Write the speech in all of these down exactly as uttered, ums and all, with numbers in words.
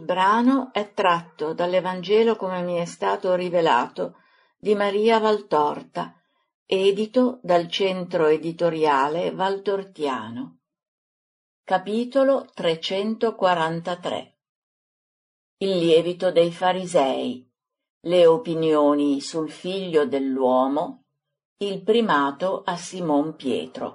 Il brano è tratto dall'Evangelo come mi è stato rivelato di Maria Valtorta, edito dal Centro Editoriale Valtortiano. Capitolo trecentoquarantatré. Il lievito dei farisei, le opinioni sul figlio dell'uomo, il primato a Simon Pietro.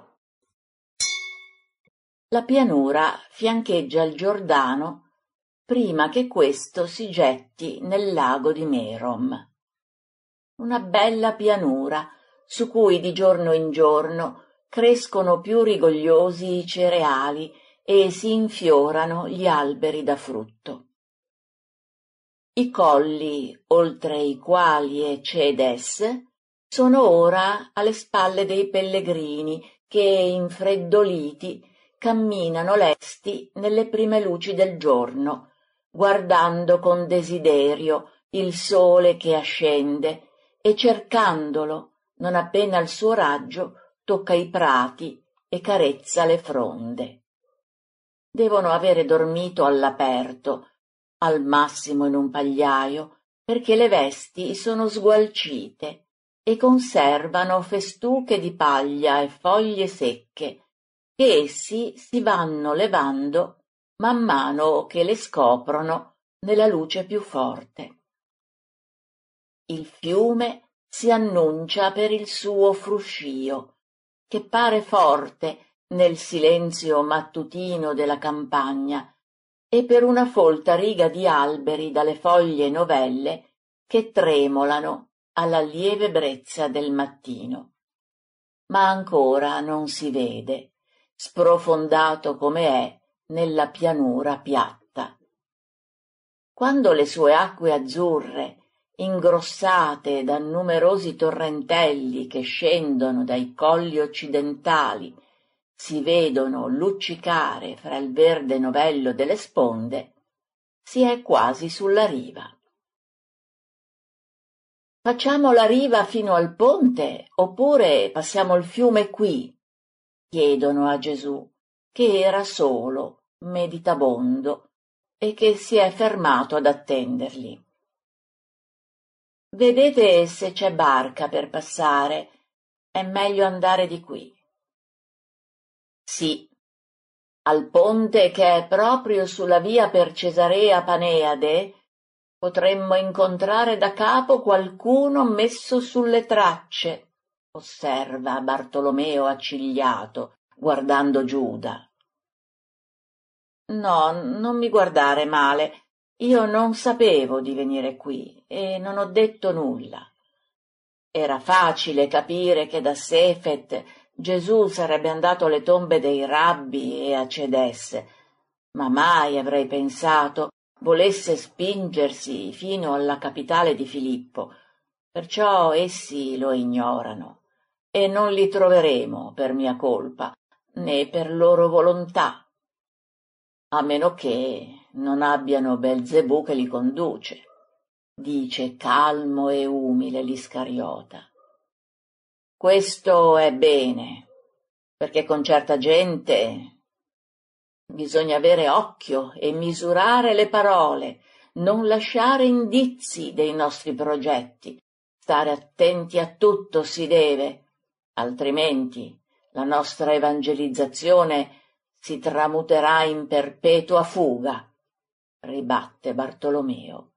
La pianura fiancheggia il Giordano prima che questo si getti nel lago di Merom. Una bella pianura su cui di giorno in giorno crescono più rigogliosi i cereali e si infiorano gli alberi da frutto. I colli, oltre i quali è Cedes, sono ora alle spalle dei pellegrini che, infreddoliti, camminano lesti nelle prime luci del giorno, guardando con desiderio il sole che ascende e cercandolo, non appena il suo raggio tocca i prati e carezza le fronde. Devono avere dormito all'aperto, al massimo in un pagliaio, perché le vesti sono sgualcite e conservano festuche di paglia e foglie secche, che essi si vanno levando man mano che le scoprono nella luce più forte. Il fiume si annuncia per il suo fruscio, che pare forte nel silenzio mattutino della campagna, e per una folta riga di alberi dalle foglie novelle che tremolano alla lieve brezza del mattino. Ma ancora non si vede, sprofondato come è nella pianura piatta. Quando le sue acque azzurre, ingrossate da numerosi torrentelli che scendono dai colli occidentali, si vedono luccicare fra il verde novello delle sponde, si è quasi sulla riva. Facciamo la riva fino al ponte, oppure passiamo il fiume qui? Chiedono a Gesù, che era solo, meditabondo, e che si è fermato ad attenderli. Vedete se c'è barca per passare, è meglio andare di qui. Sì, al ponte che è proprio sulla via per Cesarea Paneade, potremmo incontrare da capo qualcuno messo sulle tracce, osserva Bartolomeo accigliato, guardando Giuda. No, non mi guardare male, io non sapevo di venire qui e non ho detto nulla. Era facile capire che da Sefet Gesù sarebbe andato alle tombe dei rabbi e a Cedes, ma mai avrei pensato volesse spingersi fino alla capitale di Filippo, perciò essi lo ignorano, e non li troveremo per mia colpa, né per loro volontà, a meno che non abbiano Belzebù che li conduce, dice calmo e umile l'Iscariota. Questo è bene, perché con certa gente bisogna avere occhio e misurare le parole, non lasciare indizi dei nostri progetti, stare attenti a tutto si deve, altrimenti la nostra evangelizzazione si tramuterà in perpetua fuga, ribatte Bartolomeo.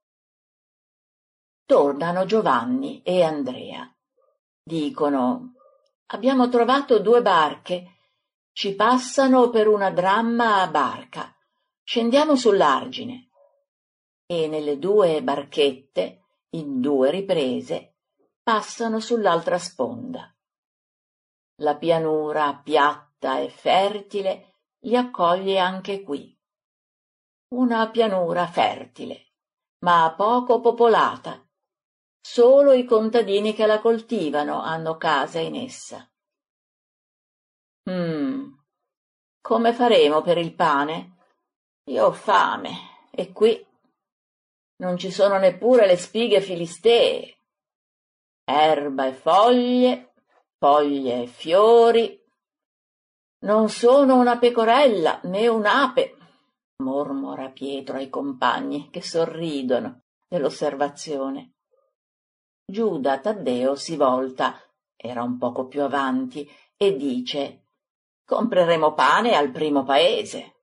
Tornano Giovanni e Andrea. Dicono: abbiamo trovato due barche, ci passano per una dramma a barca, scendiamo sull'argine. E nelle due barchette, in due riprese, passano sull'altra sponda. La pianura piatta e fertile li accoglie anche qui. Una pianura fertile, ma poco popolata. Solo i contadini che la coltivano hanno casa in essa. Mm, come faremo per il pane? Io ho fame, e qui non ci sono neppure le spighe filistee. Erba e foglie, foglie e fiori. Non sono una pecorella né un'ape, mormora Pietro ai compagni, che sorridono dell'osservazione. Giuda Taddeo si volta, era un poco più avanti, e dice: «Compreremo pane al primo paese».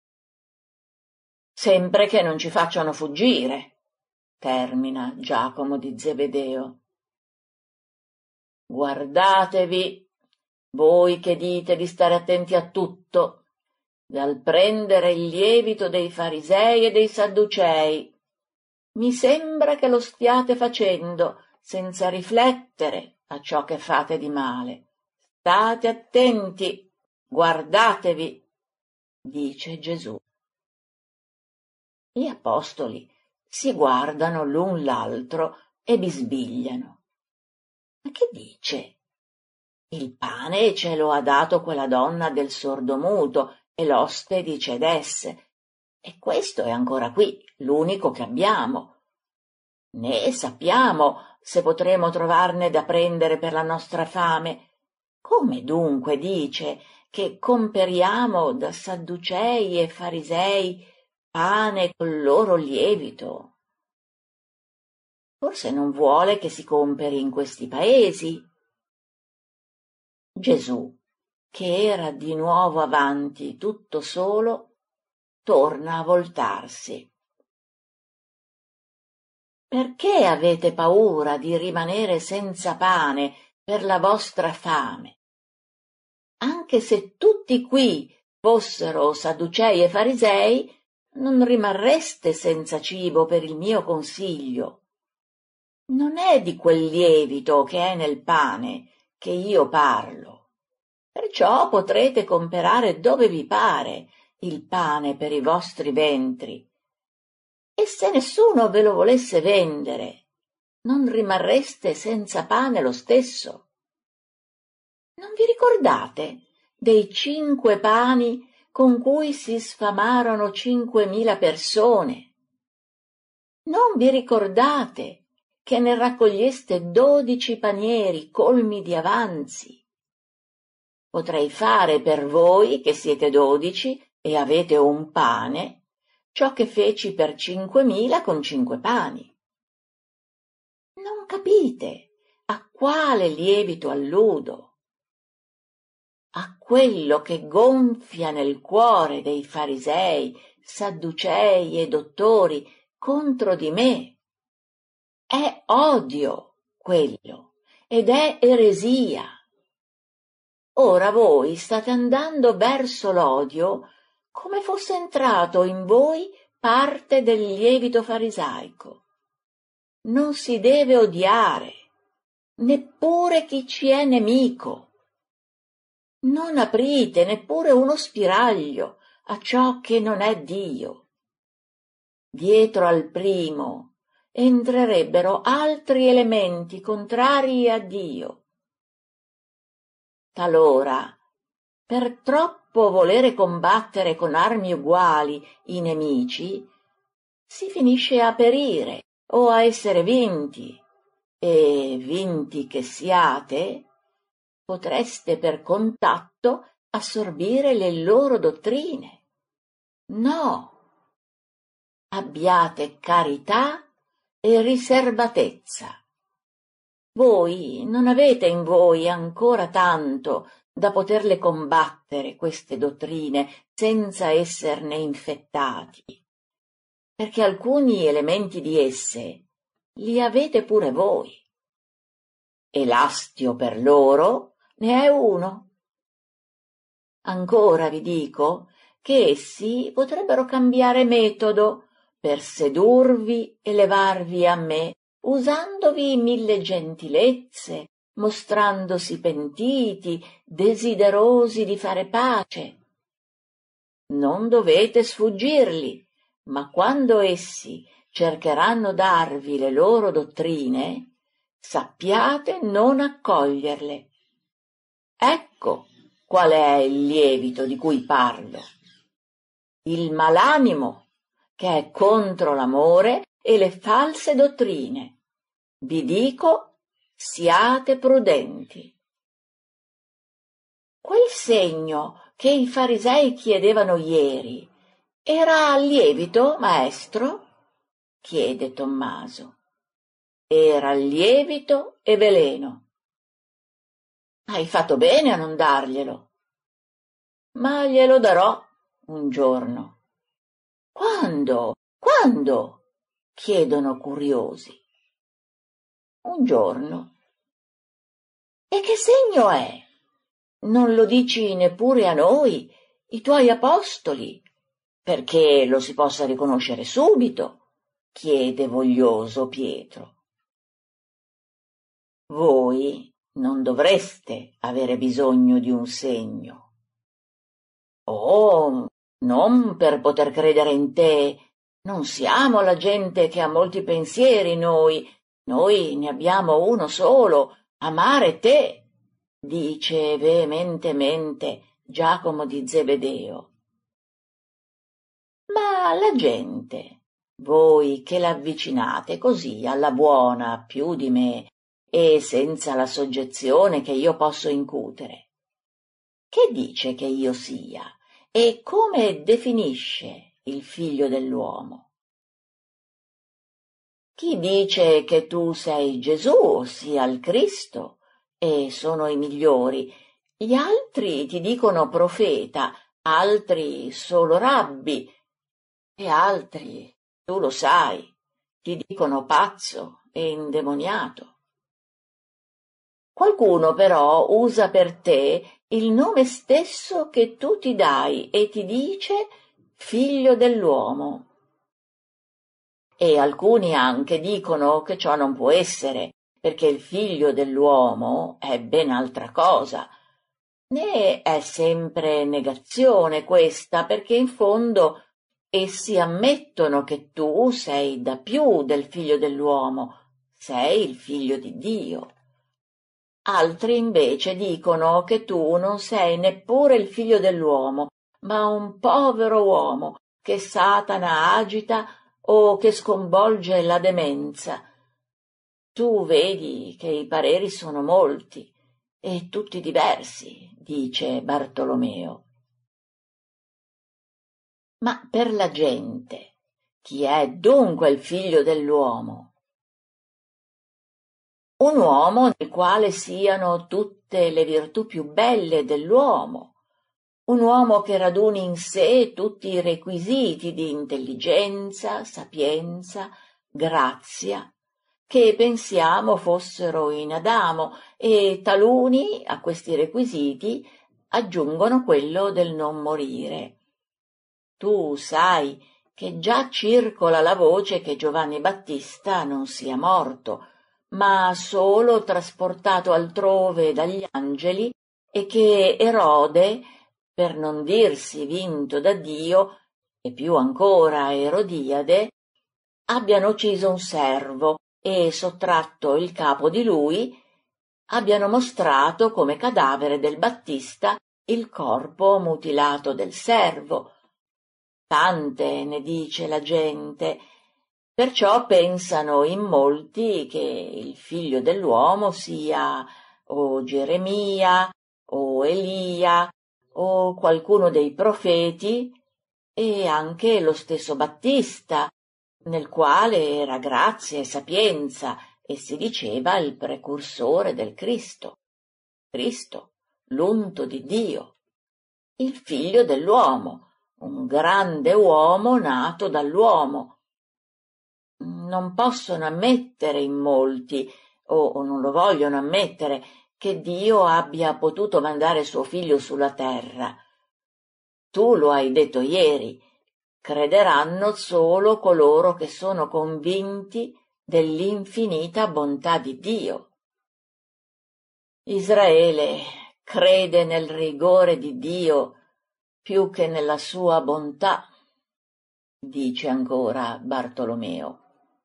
«Sempre che non ci facciano fuggire», termina Giacomo di Zebedeo. «Guardatevi, voi che dite di stare attenti a tutto, dal prendere il lievito dei farisei e dei sadducei. Mi sembra che lo stiate facendo senza riflettere a ciò che fate di male. State attenti, guardatevi», dice Gesù. Gli apostoli si guardano l'un l'altro e bisbigliano. «Ma che dice? Il pane ce lo ha dato quella donna del sordomuto e l'oste dice d'esse, e questo è ancora qui, l'unico che abbiamo. Né sappiamo se potremo trovarne da prendere per la nostra fame. Come dunque dice che comperiamo da sadducei e farisei pane col loro lievito? Forse non vuole che si comperi in questi paesi?» Gesù, che era di nuovo avanti tutto solo, torna a voltarsi. «Perché avete paura di rimanere senza pane per la vostra fame? Anche se tutti qui fossero sadducei e farisei, non rimarreste senza cibo per il mio consiglio. Non è di quel lievito che è nel pane che io parlo. Perciò potrete comperare dove vi pare il pane per i vostri ventri. E se nessuno ve lo volesse vendere, non rimarreste senza pane lo stesso. Non vi ricordate dei cinque pani con cui si sfamarono cinquemila persone? Non vi ricordate che ne raccoglieste dodici panieri colmi di avanzi? Potrei fare per voi, che siete dodici e avete un pane, ciò che feci per cinquemila con cinque pani. Non capite a quale lievito alludo? A quello che gonfia nel cuore dei farisei, sadducei e dottori contro di me. È odio quello, ed è eresia. Ora voi state andando verso l'odio come fosse entrato in voi parte del lievito farisaico. Non si deve odiare, neppure chi ci è nemico. Non aprite neppure uno spiraglio a ciò che non è Dio. Dietro al primo entrerebbero altri elementi contrari a Dio. Talora, per troppo volere combattere con armi uguali i nemici, si finisce a perire o a essere vinti, e vinti che siate, potreste per contatto assorbire le loro dottrine. No, abbiate carità e riservatezza. Voi non avete in voi ancora tanto da poterle combattere queste dottrine senza esserne infettati, perché alcuni elementi di esse li avete pure voi, e l'astio per loro ne è uno. Ancora vi dico che essi potrebbero cambiare metodo per sedurvi e levarvi a me, usandovi mille gentilezze, mostrandosi pentiti, desiderosi di fare pace. Non dovete sfuggirli, ma quando essi cercheranno darvi le loro dottrine, sappiate non accoglierle. Ecco qual è il lievito di cui parlo. Il malanimo, che è contro l'amore e le false dottrine. Vi dico, siate prudenti. Quel segno che i farisei chiedevano ieri, Era lievito, maestro? Chiede Tommaso. Era lievito e veleno. Hai fatto bene a non darglielo. Ma glielo darò un giorno. Quando? Quando? Chiedono curiosi. Un giorno. E che segno è? Non lo dici neppure a noi, i tuoi apostoli, perché lo si possa riconoscere subito, chiede voglioso Pietro. Voi non dovreste avere bisogno di un segno. Oh, non per poter credere in te. Non siamo la gente che ha molti pensieri noi. Noi ne abbiamo uno solo, amare te, dice veementemente Giacomo di Zebedeo. Ma la gente, voi che l'avvicinate così alla buona più di me e senza la soggezione che io posso incutere, che dice che io sia e come definisce il figlio dell'uomo? Chi dice che tu sei Gesù, sia il Cristo, e sono i migliori. Gli altri ti dicono profeta, altri solo rabbi, e altri, tu lo sai, ti dicono pazzo e indemoniato. Qualcuno però usa per te il nome stesso che tu ti dai e ti dice figlio dell'uomo. E alcuni anche dicono che ciò non può essere, perché il figlio dell'uomo è ben altra cosa. Né è sempre negazione questa, perché in fondo essi ammettono che tu sei da più del figlio dell'uomo, sei il figlio di Dio. Altri invece dicono che tu non sei neppure il figlio dell'uomo, ma un povero uomo che Satana agita o che sconvolge la demenza. Tu vedi che i pareri sono molti e tutti diversi, dice Bartolomeo. Ma per la gente, chi è dunque il figlio dell'uomo? Un uomo nel quale siano tutte le virtù più belle dell'uomo, un uomo che raduni in sé tutti i requisiti di intelligenza, sapienza, grazia, che pensiamo fossero in Adamo, e taluni a questi requisiti aggiungono quello del non morire. Tu sai che già circola la voce che Giovanni Battista non sia morto, ma solo trasportato altrove dagli angeli, e che Erode, per non dirsi vinto da Dio, e più ancora Erodiade, abbiano ucciso un servo e sottratto il capo di lui, abbiano mostrato come cadavere del Battista il corpo mutilato del servo. Tante ne dice la gente, perciò pensano in molti che il figlio dell'uomo sia o Geremia o Elia o qualcuno dei profeti, e anche lo stesso Battista, nel quale era grazia e sapienza e si diceva il precursore del Cristo. Cristo, l'unto di Dio, il figlio dell'uomo, un grande uomo nato dall'uomo. Non possono ammettere in molti, o non lo vogliono ammettere, che Dio abbia potuto mandare suo figlio sulla terra. Tu lo hai detto ieri, crederanno solo coloro che sono convinti dell'infinita bontà di Dio. Israele crede nel rigore di Dio più che nella sua bontà, dice ancora Bartolomeo.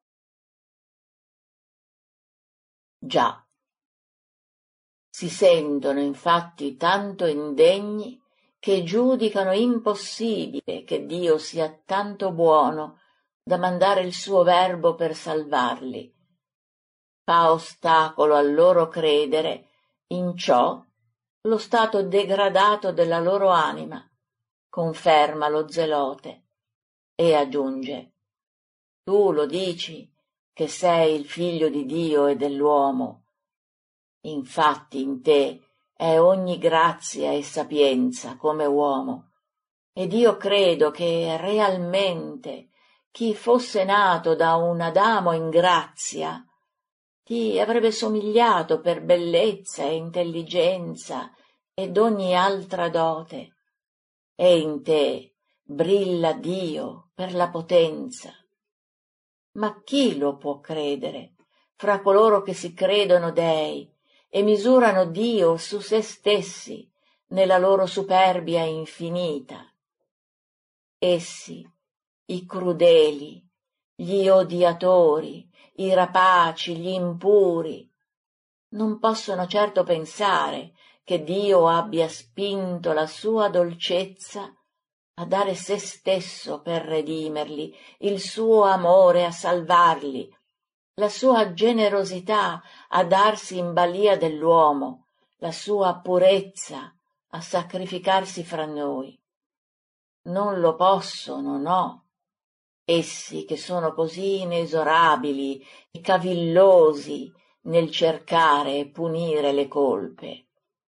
Già, si sentono infatti tanto indegni che giudicano impossibile che Dio sia tanto buono da mandare il suo verbo per salvarli. Fa ostacolo al loro credere in ciò lo stato degradato della loro anima, conferma lo zelote. e aggiunge: tu lo dici che sei il figlio di Dio e dell'uomo. Infatti in te è ogni grazia e sapienza come uomo, ed io credo che realmente chi fosse nato da un Adamo in grazia ti avrebbe somigliato per bellezza e intelligenza ed ogni altra dote, e in te brilla Dio per la potenza. Ma chi lo può credere fra coloro che si credono dei e misurano Dio su se stessi nella loro superbia infinita? Essi, i crudeli, gli odiatori, i rapaci, gli impuri, non possono certo pensare che Dio abbia spinto la sua dolcezza a dare se stesso per redimerli, il suo amore a salvarli, la sua generosità a darsi in balia dell'uomo, la sua purezza a sacrificarsi fra noi. Non lo possono, no, essi che sono così inesorabili e cavillosi nel cercare e punire le colpe.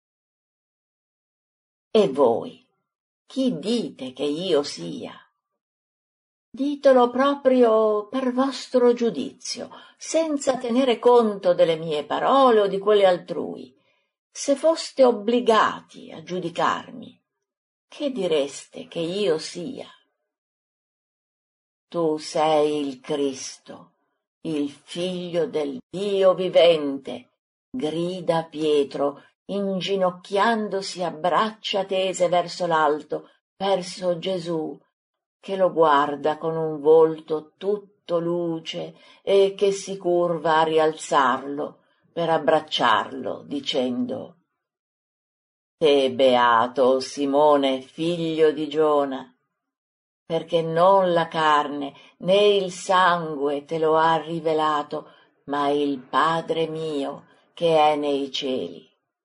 E voi? Chi dite che io sia? Ditelo proprio per vostro giudizio, senza tenere conto delle mie parole o di quelle altrui. Se foste obbligati a giudicarmi, che direste che io sia? Tu sei il Cristo, il Figlio del Dio vivente, grida Pietro, inginocchiandosi a braccia tese verso l'alto, verso Gesù, che lo guarda con un volto tutto luce e che si curva a rialzarlo per abbracciarlo, dicendo: te beato Simone, figlio di Giona, perché non la carne né il sangue te lo ha rivelato, ma il Padre mio che è nei cieli.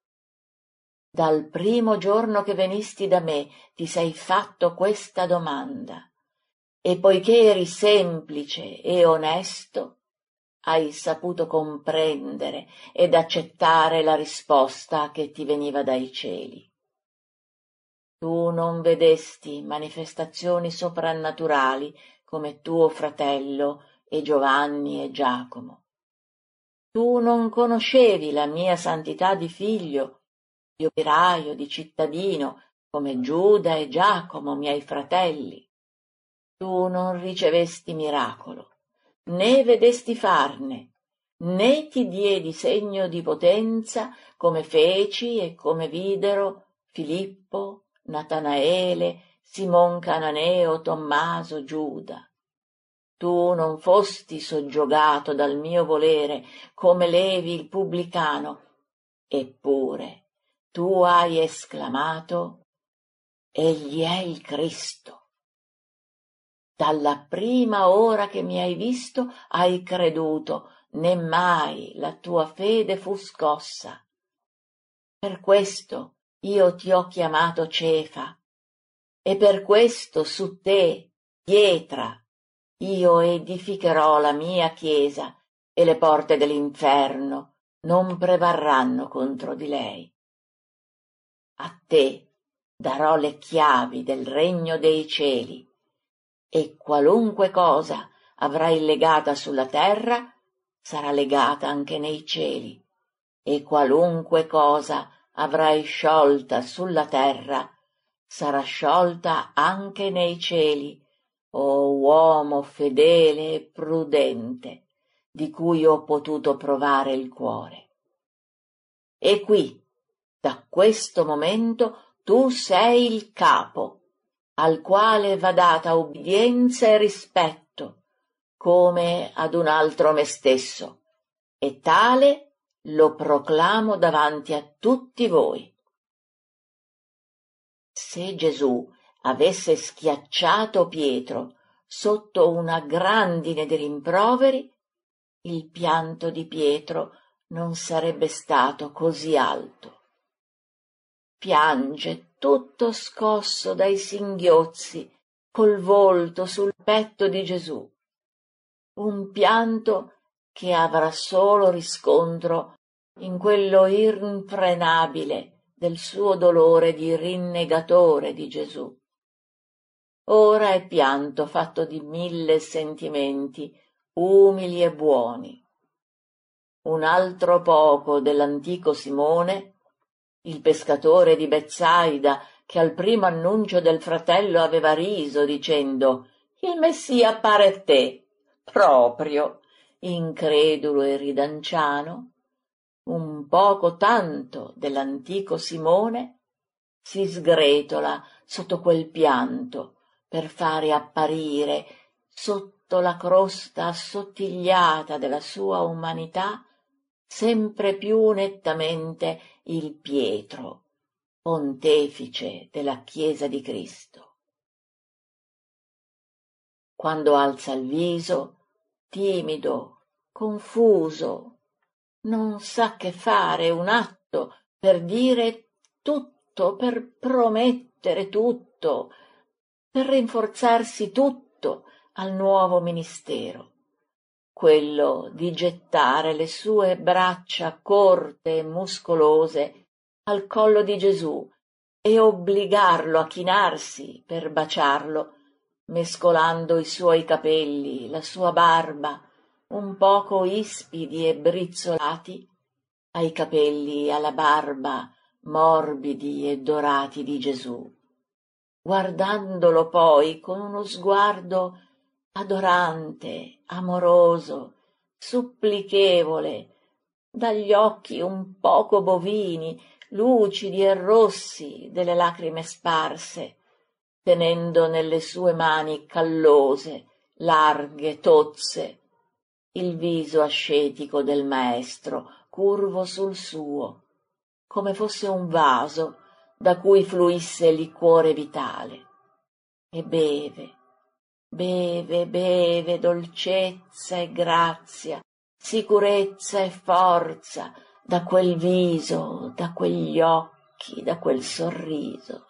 Dal primo giorno che venisti da me ti sei fatto questa domanda, e poiché eri semplice e onesto, hai saputo comprendere ed accettare la risposta che ti veniva dai cieli. Tu non vedesti manifestazioni soprannaturali come tuo fratello e Giovanni e Giacomo. Tu non conoscevi la mia santità di figlio, di operaio, di cittadino, come Giuda e Giacomo, miei fratelli. Tu non ricevesti miracolo, né vedesti farne, né ti diedi segno di potenza come feci e come videro Filippo, Natanaele, Simon Cananeo, Tommaso, Giuda. Tu non fosti soggiogato dal mio volere come Levi il pubblicano, eppure tu hai esclamato: egli è il Cristo. Dalla prima ora che mi hai visto hai creduto, né mai la tua fede fu scossa. Per questo io ti ho chiamato Cefa, e per questo su te, pietra, io edificherò la mia chiesa, e le porte dell'inferno non prevarranno contro di lei. A te darò le chiavi del regno dei cieli, e qualunque cosa avrai legata sulla terra sarà legata anche nei cieli, e qualunque cosa avrai sciolta sulla terra sarà sciolta anche nei cieli, o uomo fedele e prudente, di cui ho potuto provare il cuore. E qui, da questo momento, tu sei il capo, al quale va data ubbidienza e rispetto, come ad un altro me stesso, e tale lo proclamo davanti a tutti voi. Se Gesù avesse schiacciato Pietro sotto una grandine di rimproveri, il pianto di Pietro non sarebbe stato così alto. Piange tutto scosso dai singhiozzi col volto sul petto di Gesù, un pianto che avrà solo riscontro in quello irrefrenabile del suo dolore di rinnegatore di Gesù. Ora è pianto fatto di mille sentimenti umili e buoni. Un altro poco dell'antico Simone, il pescatore di Betsaida, che al primo annuncio del fratello aveva riso dicendo «Il Messia appare a te», proprio, incredulo e ridanciano, un poco tanto dell'antico Simone si sgretola sotto quel pianto per fare apparire sotto la crosta assottigliata della sua umanità sempre più nettamente il Pietro, pontefice della Chiesa di Cristo. Quando alza il viso, timido, confuso, non sa che fare un atto per dire tutto, per promettere tutto, per rinforzarsi tutto al nuovo ministero, quello di gettare le sue braccia corte e muscolose al collo di Gesù e obbligarlo a chinarsi per baciarlo, mescolando i suoi capelli, la sua barba, un poco ispidi e brizzolati, ai capelli e alla barba morbidi e dorati di Gesù, guardandolo poi con uno sguardo adorante, amoroso, supplichevole, dagli occhi un poco bovini, lucidi e rossi delle lacrime sparse, tenendo nelle sue mani callose, larghe, tozze, il viso ascetico del maestro curvo sul suo, come fosse un vaso da cui fluisse liquore vitale, e beve, beve, beve dolcezza e grazia, sicurezza e forza da quel viso, da quegli occhi, da quel sorriso.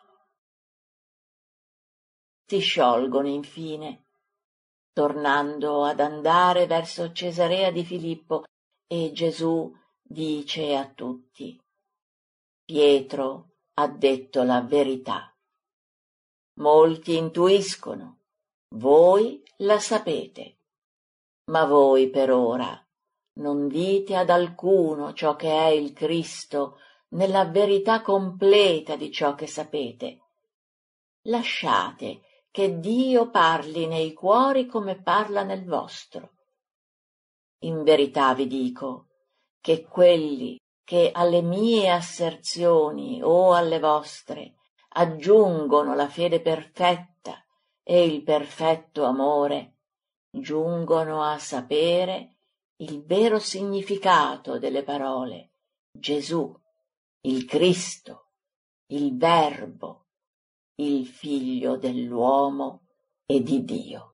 Si sciolgono infine, tornando ad andare verso Cesarea di Filippo, e Gesù dice a tutti: Pietro ha detto la verità. Molti intuiscono, voi la sapete, ma voi per ora non dite ad alcuno ciò che è il Cristo nella verità completa di ciò che sapete. Lasciate che Dio parli nei cuori come parla nel vostro. In verità vi dico che quelli che alle mie asserzioni o alle vostre aggiungono la fede perfetta e il perfetto amore, giungono a sapere il vero significato delle parole Gesù, il Cristo, il Verbo, il Figlio dell'uomo e di Dio.